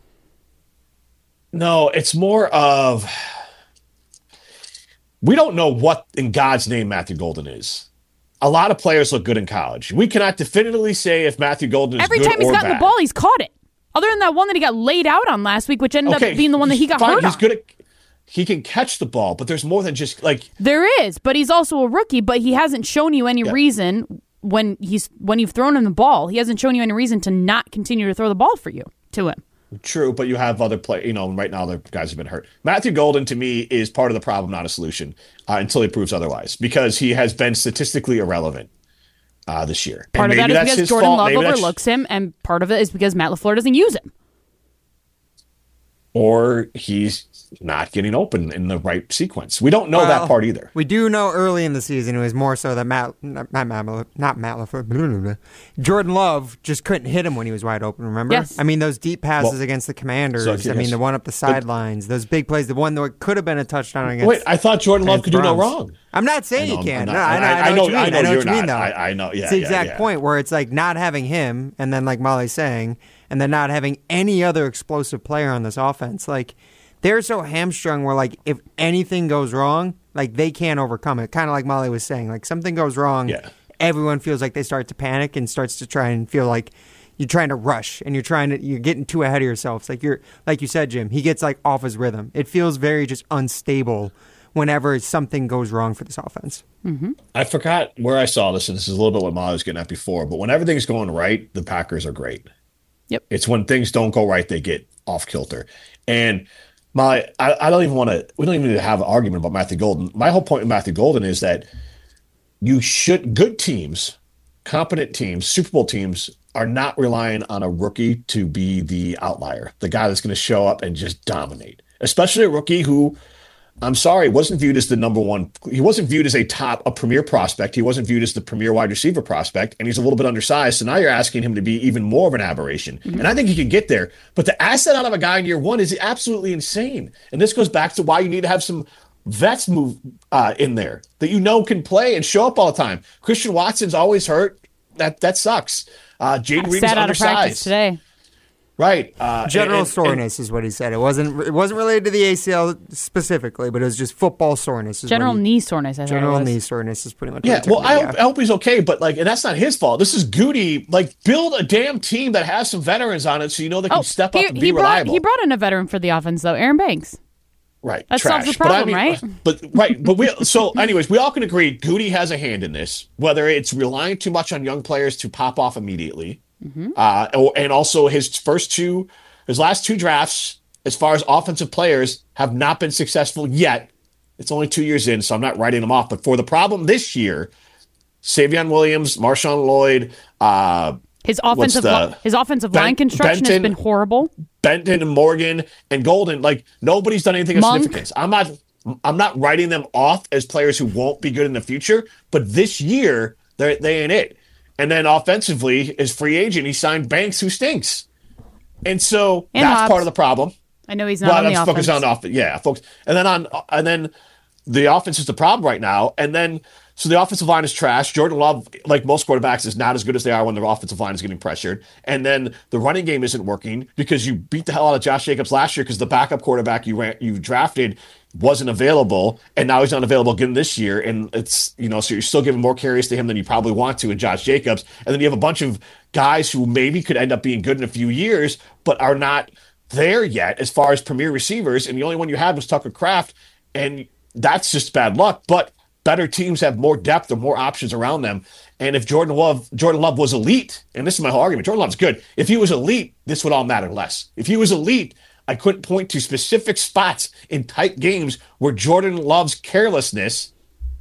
No, it's more of we don't know what in God's name Matthew Golden is. A lot of players look good in college. We cannot definitively say if Matthew Golden is Every good time he's or gotten bad. the ball, he's caught it. Other than that one that he got laid out on last week, which ended okay, up being the one that he got fine, hurt he's on. Good at, he can catch the ball, but there's more than just like there is. But he's also a rookie. But he hasn't shown you any yeah. reason when he's when you've thrown him the ball. He hasn't shown you any reason to not continue to throw the ball for you to him. True, but you have other play. You know, right now the guys have been hurt. Matthew Golden to me is part of the problem, not a solution, uh, until he proves otherwise, because he has been statistically irrelevant. uh, this year. Part and of maybe that is that's because his Jordan fault. Love Maybe that's- overlooks him, and part of it is because Matt LaFleur doesn't use him. Or he's not getting open in the right sequence. We don't know Well, that part either. We do know early in the season it was more so that Matt, not Matt, Matt not Matt LaFleur, blah, blah, blah. Jordan Love just couldn't hit him when he was wide open, remember? Yes. I mean, those deep passes Well, against the Commanders, so, I yes. mean, the one up the sidelines, those big plays, the one that could have been a touchdown against. Wait, I thought Jordan Love against could do no Browns. wrong. I'm not saying I know, you can't. I'm No, not- I know, I know, I know- what you mean. I know I know you're what you mean, not. though. I- I know, yeah, It's the yeah, exact yeah. point where it's like not having him and then, like Molly's saying, and then not having any other explosive player on this offense. Like, they're so hamstrung where, like, if anything goes wrong, like, they can't overcome it. Kind of like Molly was saying. Like, something goes wrong, Yeah. everyone feels like they start to panic and starts to try and feel like you're trying to rush and you're trying to, you're getting too ahead of yourself. It's like you're, like you said, Jim, he gets, like, off his rhythm. It feels very just unstable whenever something goes wrong for this offense. Mm-hmm. I forgot where I saw this, and this is a little bit what Molly was getting at before, but when everything's going right, the Packers are great. Yep. It's when things don't go right, they get off kilter. And my, I, I don't even want to, we don't even need to have an argument about Matthew Golden. My whole point with Matthew Golden is that you should, good teams, competent teams, Super Bowl teams are not relying on a rookie to be the outlier, the guy that's going to show up and just dominate, especially a rookie who, I'm sorry, wasn't viewed as the number one. He wasn't viewed as a top, a premier prospect. He wasn't viewed as the premier wide receiver prospect, and he's a little bit undersized. So now you're asking him to be even more of an aberration. Mm-hmm. And I think he can get there. But the asset out of a guy in year one is absolutely insane. And this goes back to why you need to have some vets move uh, in there that you know can play and show up all the time. Christian Watson's always hurt. That that sucks. Uh, Jaden Reed is Sat out of practice undersized today. Right. Uh, General and- and- soreness is what he said. It wasn't it wasn't related to the A C L specifically, but it was just football soreness. Is General what he, knee soreness. I thought General it was. knee soreness is pretty much. Yeah, what he well, told I me, hope, yeah. I hope he's okay, but like, and that's not his fault. This is Goody. Like, build a damn team that has some veterans on it, so you know they can Oh, step he, up and he be brought reliable. he brought in a veteran for the offense though, Aaron Banks. right, That trash. solves the But I problem, mean- right? But right, but we. So, anyways, we all can agree Goody has a hand in this. Whether it's relying too much on young players to pop off immediately, Mm-hmm. uh, or- and also his first two, his last two drafts, as far as offensive players, have not been successful yet. It's only two years in, so I'm not writing them off. But for the problem this year, Savion Williams, Marshawn Lloyd, uh, His what's offensive the- li- his offensive Ben- line construction Benton- has been horrible. Benton and Morgan and Golden, like nobody's done anything of Monk. significance. I'm not I'm not writing them off as players who won't be good in the future, but this year they they ain't it. And then offensively, as free agent, he signed Banks, who stinks. And so And that's Hobbs. part of the problem. I know he's not Well, on the let's offense. focus on offense. Yeah, focus. And then on and then the offense is the problem right now. And then so the offensive line is trash. Jordan Love, like most quarterbacks, is not as good as they are when their offensive line is getting pressured. And then the running game isn't working because you beat the hell out of Josh Jacobs last year because the backup quarterback you ran, you drafted wasn't available, and now he's not available again this year. And it's, you know, so you're still giving more carries to him than you probably want to in Josh Jacobs. And then you have a bunch of guys who maybe could end up being good in a few years, but are not there yet as far as premier receivers. And the only one you had was Tucker Kraft. And that's just bad luck. But better teams have more depth or more options around them. And if Jordan Love, Jordan Love was elite, and this is my whole argument, Jordan Love's good. If he was elite, this would all matter less. If he was elite, I couldn't point to specific spots in tight games where Jordan Love's carelessness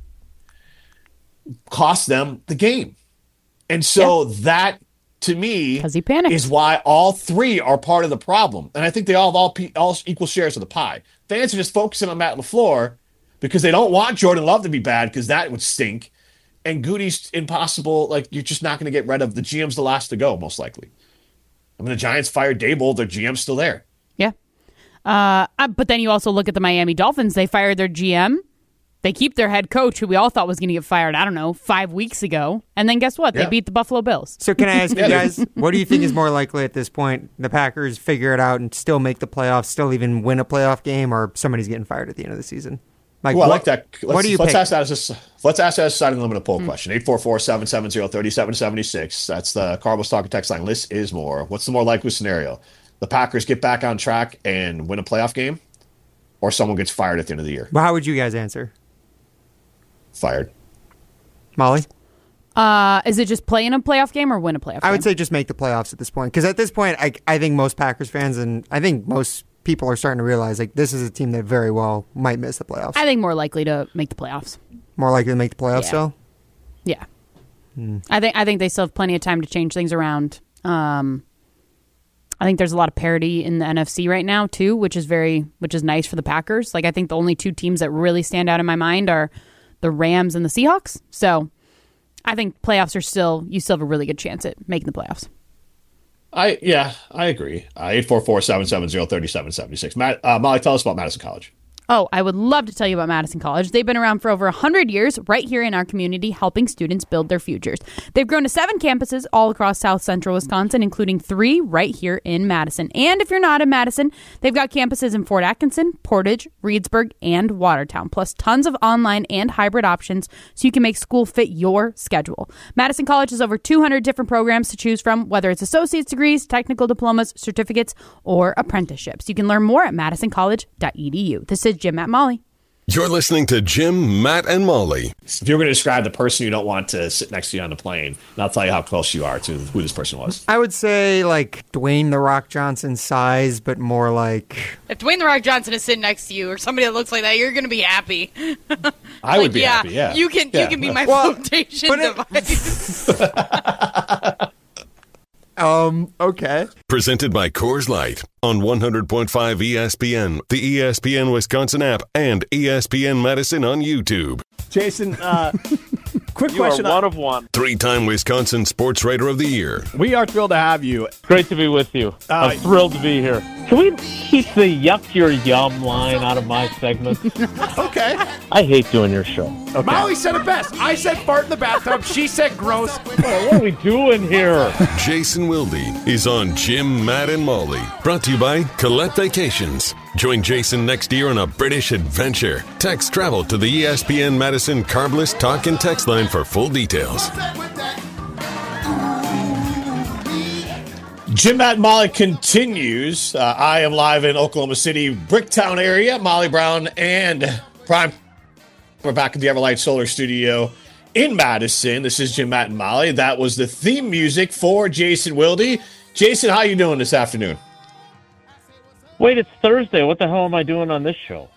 cost them the game. And so yeah. that, to me, he panicked. is why all three are part of the problem. And I think they all have all, all equal shares of the pie. Fans are just focusing on Matt LaFleur because they don't want Jordan Love to be bad because that would stink. And Goody's impossible. Like, you're just not going to get rid of. The G M's the last to go, most likely. I mean, the Giants fired Dable. Their G M's still there. Yeah. Uh, but then you also look at the Miami Dolphins. They fired their G M. They keep their head coach, who we all thought was going to get fired, I don't know, five weeks ago. And then guess what? Yeah. They beat the Buffalo Bills. So can I ask you guys, what do you think is more likely at this point? The Packers figure it out and still make the playoffs, still even win a playoff game, or somebody's getting fired at the end of the season? Like, well, what, I like that. Let's, what do you let's pick? ask that as a, let's ask that as a signing limit poll mm. question. eight four four, seven seven zero, three seven seven six. That's the Cardinals Talking text line. List is more. What's the more likely scenario? The Packers get back on track and win a playoff game, or someone gets fired at the end of the year? Well, how would you guys answer? Fired. Molly? Uh, is it just play in a playoff game or win a playoff game? I would say just make the playoffs at this point. Because at this point, I, I think most Packers fans and I think most people are starting to realize like this is a team that very well might miss the playoffs. I think more likely to make the playoffs. More likely to make the playoffs, yeah. though? Yeah. Hmm. I think I think they still have plenty of time to change things around. Um, I think there's a lot of parity in the N F C right now too, which is very which is nice for the Packers. Like I think the only two teams that really stand out in my mind are the Rams and the Seahawks. So I think playoffs are still you still have a really good chance at making the playoffs. I yeah, I agree. Uh, eight four four, seven seven zero, three seven seven six. Matt, uh, Molly, tell us about Madison College. Oh, I would love to tell you about Madison College. They've been around for over one hundred years right here in our community, helping students build their futures. They've grown to seven campuses all across South Central Wisconsin, including three right here in Madison. And if you're not in Madison, they've got campuses in Fort Atkinson, Portage, Reedsburg, and Watertown, plus tons of online and hybrid options so you can make school fit your schedule. Madison College has over two hundred different programs to choose from, whether it's associate's degrees, technical diplomas, certificates, or apprenticeships. You can learn more at madison college dot e d u. This is Jim, Matt, Molly. You're listening to Jim, Matt, and Molly. If you're going to describe the person you don't want to sit next to you on the plane, and I'll tell you how close you are to who this person was. I would say like Dwayne The Rock Johnson size, but more like... If Dwayne The Rock Johnson is sitting next to you or somebody that looks like that, you're going to be happy. I like, would be yeah, happy, yeah. You can, yeah. you can be my well, flotation device. Um, okay. Presented by Coors Light on one hundred point five E S P N, the E S P N Wisconsin app, and E S P N Madison on YouTube. Jason, uh, quick you question. You are one of one. Three-time Wisconsin Sports Writer of the Year. We are thrilled to have you. Great to be with you. Uh, I'm thrilled to be here. Can we keep the yuck your yum line out of my segment? Okay. I hate doing your show. Okay. Molly said it best. I said fart in the bathtub. She said gross. Oh, what are we doing here? Jason Wilde is on Jim, Matt, and Molly. Brought to you by Colette Vacations. Join Jason next year on a British adventure. Text travel to the E S P N Madison Carbless Talk and Text line for full details. Jim, Matt, and Molly continues. Uh, I am live in Oklahoma City, Bricktown area. Molly Brown and Prime. We're back at the Everlight Solar Studio in Madison. This is Jim, Matt, and Molly. That was the theme music for Jason Wilde. Jason, how you doing this afternoon? Wait, it's Thursday. What the hell am I doing on this show?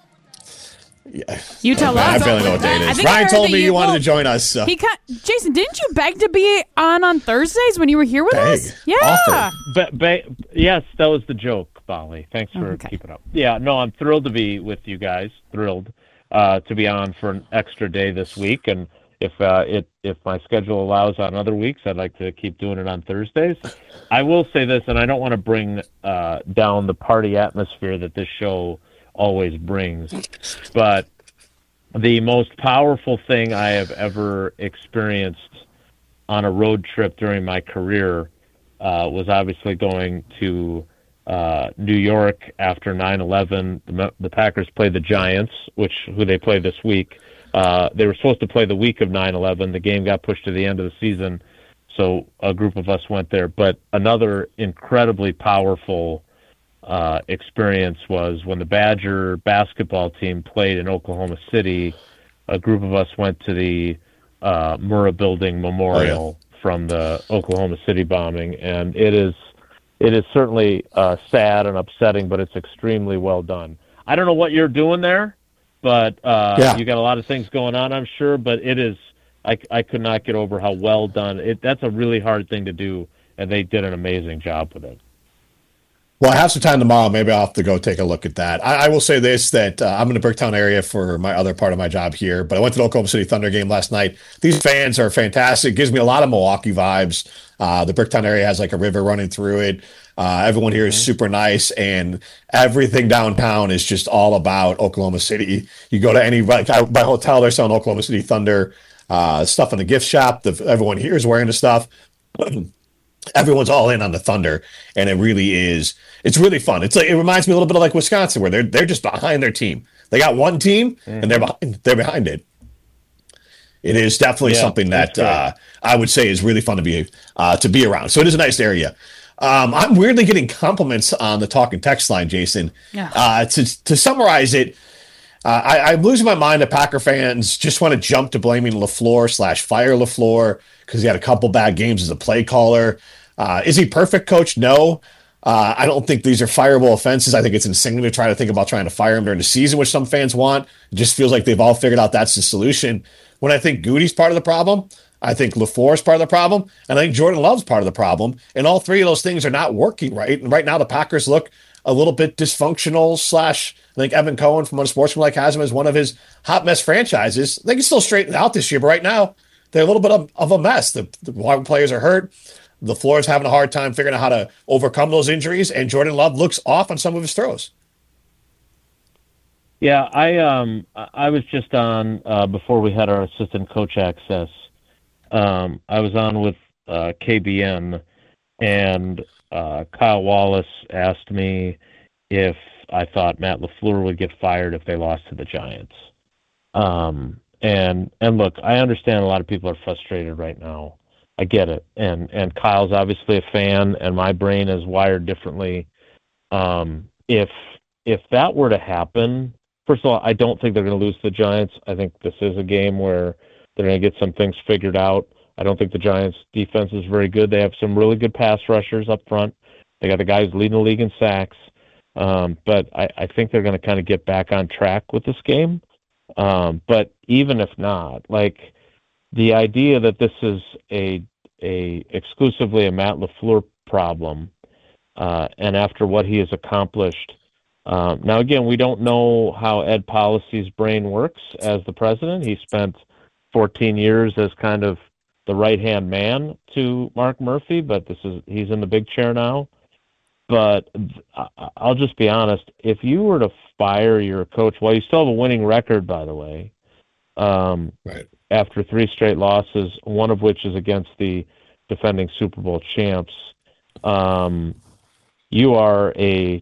Yeah. You tell I us. I barely know what day it I is. think I Ryan heard told that me you, you wanted well, to join us. So. He cut, Jason, didn't you beg to be on on Thursdays when you were here with Beg. us? Yeah. Ba- ba- yes, that was the joke, Molly. Thanks for okay. keeping up. Yeah, no, I'm thrilled to be with you guys. Thrilled uh, to be on for an extra day this week, and if uh, it if my schedule allows on other weeks, I'd like to keep doing it on Thursdays. I will say this, and I don't want to bring uh, down the party atmosphere that this show always brings, but the most powerful thing I have ever experienced on a road trip during my career uh, was obviously going to uh, New York after nine eleven. The, the Packers played the Giants, which who they play this week. Uh, they were supposed to play the week of nine eleven. The game got pushed to the end of the season, so a group of us went there. But another incredibly powerful uh, experience was when the Badger basketball team played in Oklahoma City. A group of us went to the uh, Murrah Building Memorial oh, yeah. from the Oklahoma City bombing, and it is it is certainly uh, sad and upsetting, but it's extremely well done. I don't know what you're doing there. But uh, yeah. you got a lot of things going on, I'm sure. But it is, I, I could not get over how well done. It that's a really hard thing to do, and they did an amazing job with it. Well, I have some time tomorrow. Maybe I'll have to go take a look at that. I, I will say this, that uh, I'm in the Bricktown area for my other part of my job here, but I went to the Oklahoma City Thunder game last night. These fans are fantastic. It gives me a lot of Milwaukee vibes. Uh, the Bricktown area has like a river running through it. Uh, everyone here is super nice, and everything downtown is just all about Oklahoma City. You go to any, like my hotel, they're selling Oklahoma City Thunder uh, stuff in the gift shop. The, everyone here is wearing the stuff. Everyone's all in on the Thunder, and it really is. It's really fun. It's like it reminds me a little bit of like Wisconsin, where they're they're just behind their team. They got one team, mm-hmm. and they're behind. They're behind it. It is definitely yeah, something that uh, I would say is really fun to be uh, to be around. So it is a nice area. Um, I'm weirdly getting compliments on the talk and text line, Jason. Yeah. Uh, to to summarize it, uh, I, I'm losing my mind that Packer fans just want to jump to blaming LaFleur slash fire LaFleur because he had a couple bad games as a play caller. Uh, is he perfect, coach? No. Uh, I don't think these are fireable offenses. I think it's insane to try to think about trying to fire him during the season, which some fans want. It just feels like they've all figured out that's the solution. When I think Goody's part of the problem, I think LaFleur is part of the problem, and I think Jordan Love's part of the problem. And all three of those things are not working right. And right now, the Packers look a little bit dysfunctional. Slash, I think Evan Cohen from Unsportsmanlike has him as one of his hot mess franchises. They can still straighten it out this year, but right now they're a little bit of, of a mess. The, the wide players are hurt. LaFleur is having a hard time figuring out how to overcome those injuries, and Jordan Love looks off on some of his throws. Yeah, I um I was just on uh, before we had our assistant coach access. Um, I was on with uh, K B N, and uh, Kyle Wallace asked me if I thought Matt LaFleur would get fired if they lost to the Giants. Um, and and look, I understand a lot of people are frustrated right now. I get it, and and Kyle's obviously a fan, and my brain is wired differently. Um, if if that were to happen, first of all, I don't think they're going to lose to the Giants. I think this is a game where they're going to get some things figured out. I don't think the Giants' defense is very good. They have some really good pass rushers up front. They got the guys leading the league in sacks. Um, but I, I think they're going to kind of get back on track with this game. Um, but even if not, like the idea that this is a a exclusively a Matt LaFleur problem, uh, and after what he has accomplished. Um, now, again, we don't know how Ed Policy's brain works as the president. He spent fourteen years as kind of the right-hand man to Mark Murphy, but this is he's in the big chair now. But I'll just be honest, if you were to fire your coach, well, you still have a winning record, by the way, um, right. after three straight losses, one of which is against the defending Super Bowl champs. Um, you are a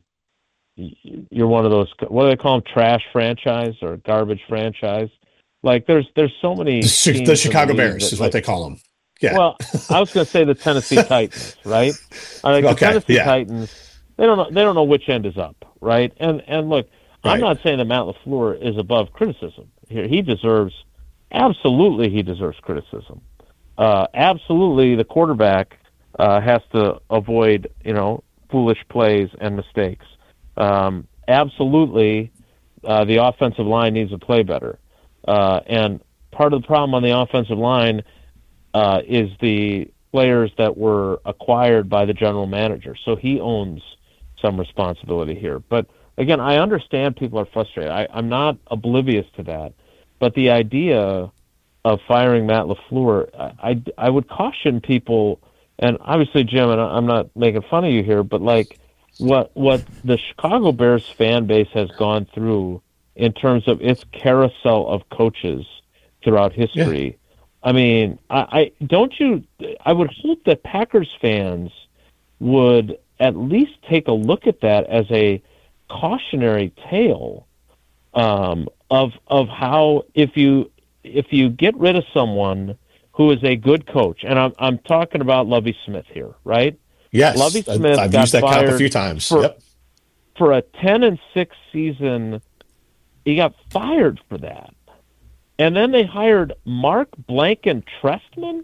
you're one of those, what do they call them, trash franchise or garbage franchise? Like there's there's so many. The, the Chicago Bears that, is what like, they call them. Yeah. Well, I was going to say the Tennessee Titans, right? Like the okay, Tennessee yeah. Titans, they don't know they don't know which end is up, right? And and look, right. I'm not saying that Matt LaFleur is above criticism here. He deserves, absolutely, he deserves criticism. Uh, absolutely, the quarterback uh, has to avoid, you know, foolish plays and mistakes. Um, absolutely, uh, the offensive line needs to play better. Uh, and part of the problem on the offensive line uh, is the players that were acquired by the general manager. So he owns some responsibility here. But again, I understand people are frustrated. I, I'm not oblivious to that. But the idea of firing Matt LaFleur, I, I, I would caution people, and obviously, Jim, and I'm not making fun of you here, but like what what the Chicago Bears fan base has gone through in terms of its carousel of coaches throughout history. Yeah. I mean, I, I don't you. I would hope that Packers fans would at least take a look at that as a cautionary tale um, of of how if you if you get rid of someone who is a good coach, and I'm I'm talking about Lovie Smith here, right? Yes, Lovie Smith I've got used that fired comp a few times. For, yep. for a ten and six season. He got fired for that. And then they hired Mark Blanken Trestman.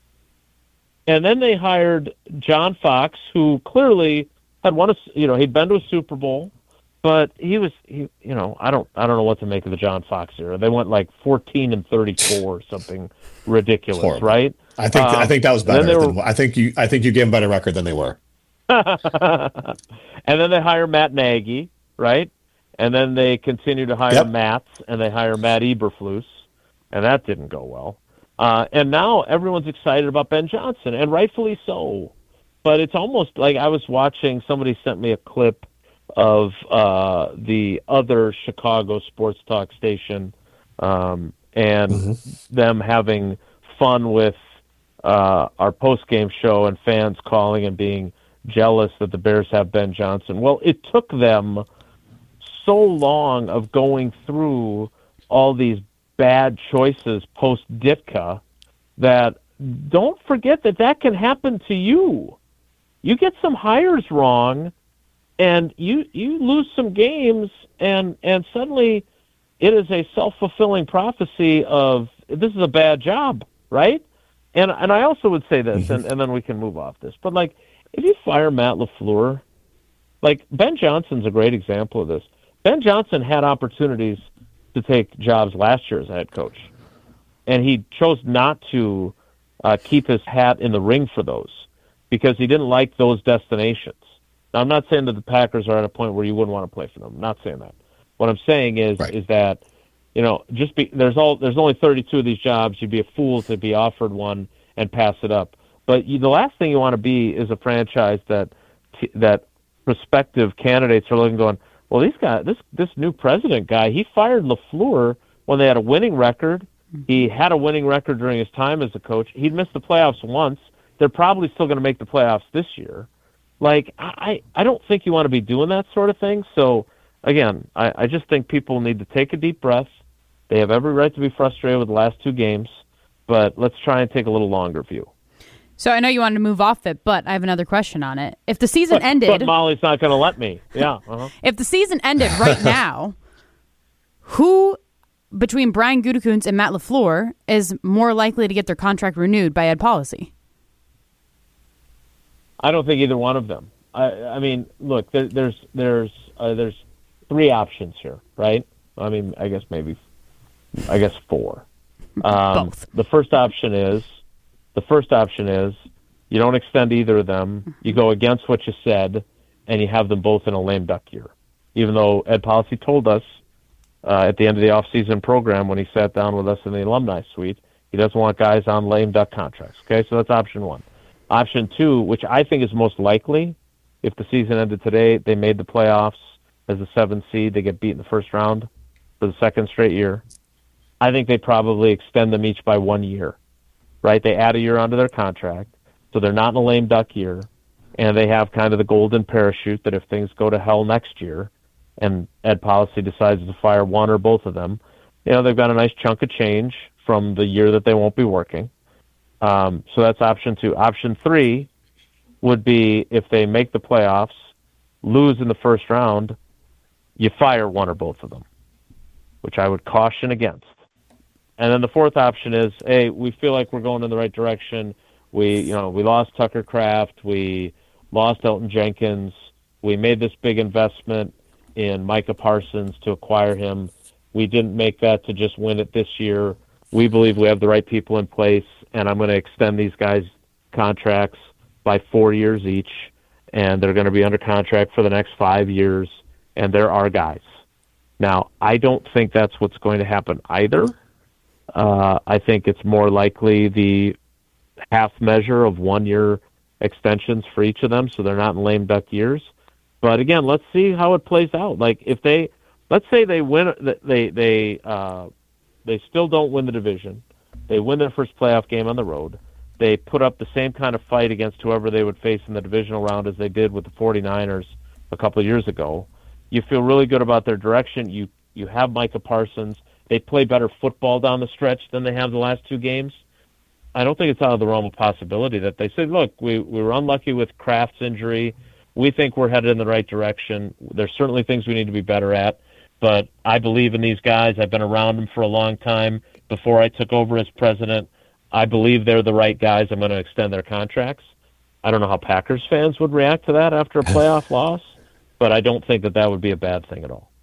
And then they hired John Fox, who clearly had won a, you know, he'd been to a Super Bowl, but he was, he, you know, I don't, I don't know what to make of the John Fox era. They went like fourteen and thirty-four or something ridiculous, right? I think, um, I think that was better. Were, than, I think you, I think you gave them a better record than they were. And then they hire Matt Nagy, right? And then they continue to hire yep. Matts, and they hire Matt Eberflus, and that didn't go well. Uh, and now everyone's excited about Ben Johnson, and rightfully so. But it's almost like I was watching, somebody sent me a clip of uh, the other Chicago sports talk station um, and mm-hmm. them having fun with uh, our post-game show and fans calling and being jealous that the Bears have Ben Johnson. Well, it took them so long of going through all these bad choices post Ditka that don't forget that that can happen to you. You get some hires wrong and you you lose some games and and suddenly it is a self-fulfilling prophecy of this is a bad job, right? And and I also would say this, and, and then we can move off this, but like if you fire Matt LaFleur, like Ben Johnson's a great example of this. Ben Johnson had opportunities to take jobs last year as a head coach, and he chose not to uh, keep his hat in the ring for those because he didn't like those destinations. Now, I'm not saying that the Packers are at a point where you wouldn't want to play for them. I'm not saying that. What I'm saying is right. is that, you know, just be, there's all there's only thirty-two of these jobs. You'd be a fool to be offered one and pass it up. But you, the last thing you want to be is a franchise that that prospective candidates are looking, going, well, these guys, this this new president guy, he fired LaFleur when they had a winning record. He had a winning record during his time as a coach. He'd missed the playoffs once. They're probably still going to make the playoffs this year. Like, I, I don't think you want to be doing that sort of thing. So, again, I, I just think people need to take a deep breath. They have every right to be frustrated with the last two games, but let's try and take a little longer view. So I know you wanted to move off it, but I have another question on it. If the season but, ended... But Molly's not going to let me. Yeah. Uh-huh. If the season ended right now, who... between Brian Gutekunst and Matt LaFleur is more likely to get their contract renewed by Ed Policy? I don't think either one of them. I, I mean, look, there, there's there's uh, there's three options here, right? I mean, I guess maybe, I guess four. Um, Both. The first option is, the first option is, you don't extend either of them. You go against what you said, and you have them both in a lame duck year. Even though Ed Policy told us Uh, at the end of the off-season program when he sat down with us in the alumni suite, he doesn't want guys on lame duck contracts. Okay, so that's option one. Option two, which I think is most likely, if the season ended today, they made the playoffs as a seventh seed, they get beat in the first round for the second straight year. I think they probably extend them each by one year, right? They add a year onto their contract, so they're not in a lame duck year, and they have kind of the golden parachute that if things go to hell next year, and Ed Policy decides to fire one or both of them, you know, they've got a nice chunk of change from the year that they won't be working. Um, so that's option two. Option three would be if they make the playoffs, lose in the first round, you fire one or both of them, which I would caution against. And then the fourth option is, hey, we feel like we're going in the right direction. We, you know, we lost Tucker Kraft. We lost Elton Jenkins. We made this big investment in Micah Parsons to acquire him. We didn't make that to just win it this year. We believe we have the right people in place, and I'm going to extend these guys' contracts by four years each, and they're going to be under contract for the next five years, and they're our guys. Now, I don't think that's what's going to happen either. Uh, I think it's more likely the half measure of one-year extensions for each of them, so they're not in lame duck years. But again, let's see how it plays out. Like if they, let's say they win, they they uh, they still don't win the division. They win their first playoff game on the road. They put up the same kind of fight against whoever they would face in the divisional round as they did with the 49ers a couple of years ago. You feel really good about their direction. You you have Micah Parsons. They play better football down the stretch than they have the last two games. I don't think it's out of the realm of possibility that they say, look, we, we were unlucky with Kraft's injury. We think we're headed in the right direction. There's certainly things we need to be better at, but I believe in these guys. I've been around them for a long time before I took over as president. I believe they're the right guys. I'm going to extend their contracts. I don't know how Packers fans would react to that after a playoff loss, but I don't think that that would be a bad thing at all.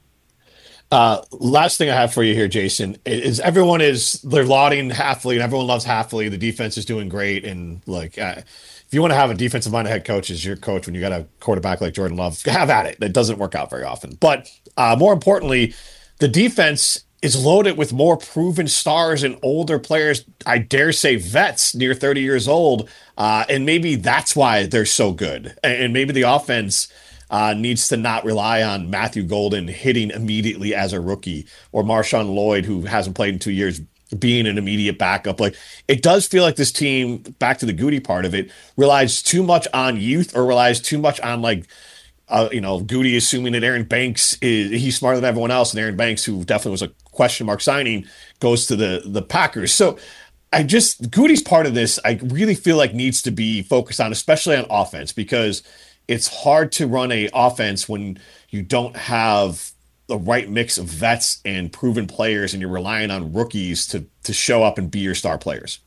Uh, last thing I have for you here, Jason, is everyone is they're lauding Hafley, and everyone loves Hafley. The defense is doing great, and like uh, if you want to have a defensive-minded head coach as your coach when you got a quarterback like Jordan Love, have at it. That doesn't work out very often. But uh, more importantly, the defense is loaded with more proven stars and older players. I dare say vets near thirty years old, uh, and maybe that's why they're so good. And, and maybe the offense Uh, needs to not rely on Matthew Golden hitting immediately as a rookie or Marshawn Lloyd, who hasn't played in two years, being an immediate backup. Like it does feel like this team, back to the Goody part of it, relies too much on youth or relies too much on like, uh, you know, Goody assuming that Aaron Banks is he's smarter than everyone else, and Aaron Banks, who definitely was a question mark signing, goes to the the Packers. So I just Goody's part of this. I really feel like needs to be focused on, especially on offense, because it's hard to run a offense when you don't have the right mix of vets and proven players, and you're relying on rookies to to show up and be your star players.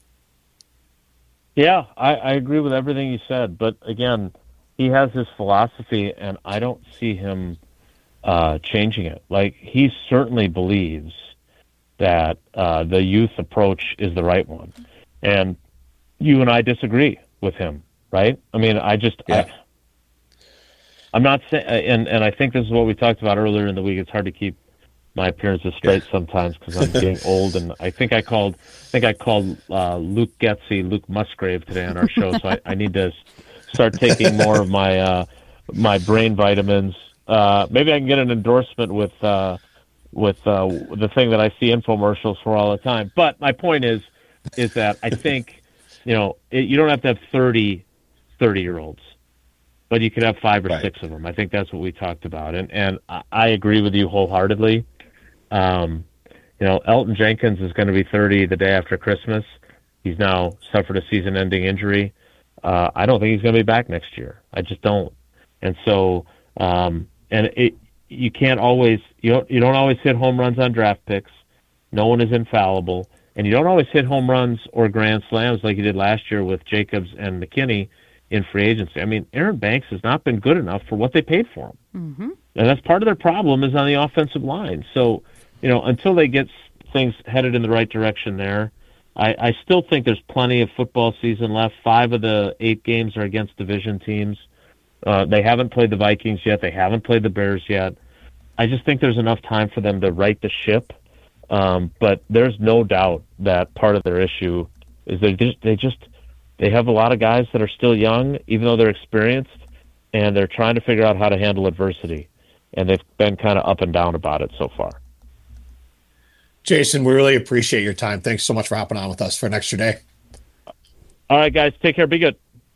Yeah, I, I agree with everything you said, but again, he has his philosophy, and I don't see him uh, changing it. Like he certainly believes that uh, the youth approach is the right one, and you and I disagree with him, right? I mean, I just, yeah. I, I'm not saying, and, and I think this is what we talked about earlier in the week. It's hard to keep my appearances straight yeah. sometimes because I'm getting old, and I think I called, I think I called uh, Luke Getsy, Luke Musgrave today on our show. So I, I need to start taking more of my uh, my brain vitamins. Uh, maybe I can get an endorsement with uh, with uh, the thing that I see infomercials for all the time. But my point is, is that I think, you know, it, you don't have to have thirty, thirty-year-olds, but you could have five or right. six of them. I think that's what we talked about. And, and I, I agree with you wholeheartedly. Um, you know, Elton Jenkins is going to be thirty the day after Christmas. He's now suffered a season-ending injury. Uh, I don't think he's going to be back next year. I just don't. And so, um, and it, you can't always, you don't, you don't always hit home runs on draft picks. No one is infallible. And you don't always hit home runs or grand slams like you did last year with Jacobs and McKinney in free agency. I mean, Aaron Banks has not been good enough for what they paid for him. Mm-hmm. And that's part of their problem is on the offensive line. So, you know, until they get things headed in the right direction there, I, I still think there's plenty of football season left. Five of the eight games are against division teams. Uh, they haven't played the Vikings yet. They haven't played the Bears yet. I just think there's enough time for them to right the ship. Um, but there's no doubt that part of their issue is they just, they just they have a lot of guys that are still young, even though they're experienced, and they're trying to figure out how to handle adversity. And they've been kind of up and down about it so far. Jason, we really appreciate your time. Thanks so much for hopping on with us for an extra day. All right, guys. Take care. Be good.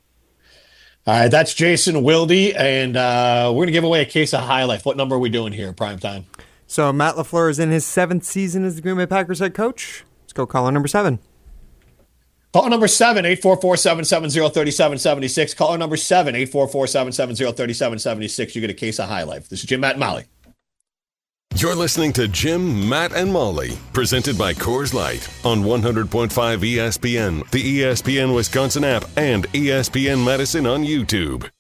All right, that's Jason Wilde, and uh, we're going to give away a case of High Life. What number are we doing here, prime time? So Matt LaFleur is in his seventh season as the Green Bay Packers head coach. Let's go caller number seven. Caller number seven, eight four four, seven seven zero, three seven seven six. Caller number seven, eight four four, seven seven zero, three seven seven six. You get a case of High Life. This is Jim, Matt, and Molly. You're listening to Jim, Matt, and Molly, presented by Coors Light on one hundred point five E S P N, the E S P N Wisconsin app, and E S P N Madison on YouTube.